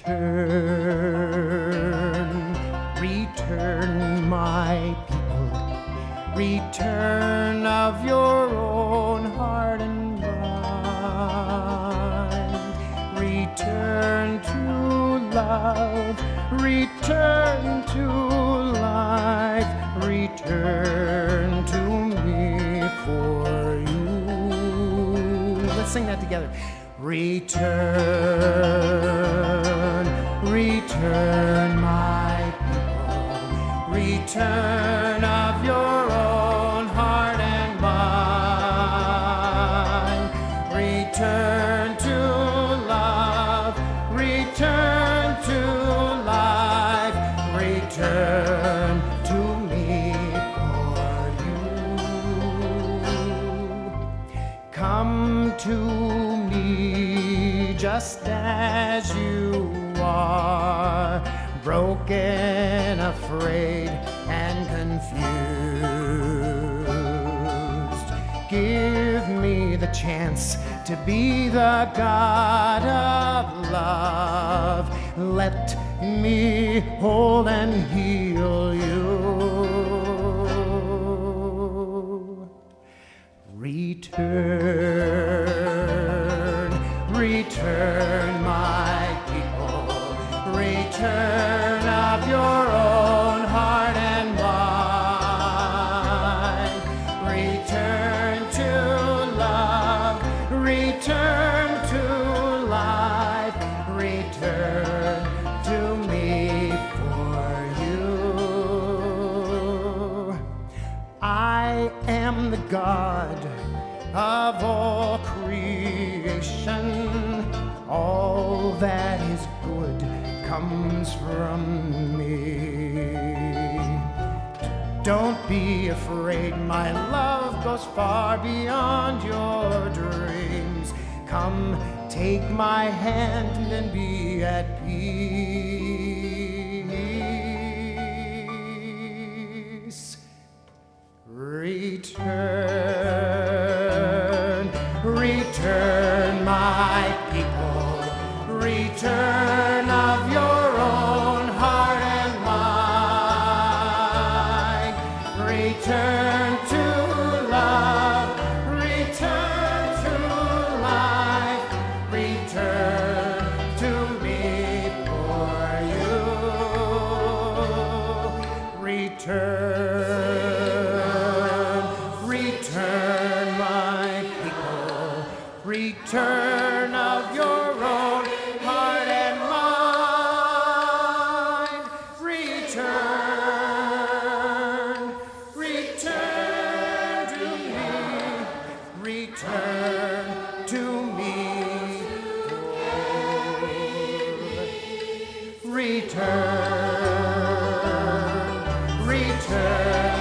Return, return, my people, return of your own heart and mind. Return to love, return to life, return to me for you. Let's sing that together. Return, return, my people, return of your own heart and mind. Return to love, return to life, return to me for you. Come to me just as you are, broken, afraid, and confused. Give me the chance to be the God of love. Let me hold and heal you. Return, return, my people, return of your own heart and mind. Return to love, return to life, return to me for you. I am the God of all creation. All that is good comes from me. Don't be afraid, my love goes far beyond your dreams. Come, take my hand and be at peace. Return, return, my people, return of your own heart and mind. Return to love, return to life, return to me for you. Return, return, my people, return of your own heart and mind. Return, return to me, return to me. Return, return.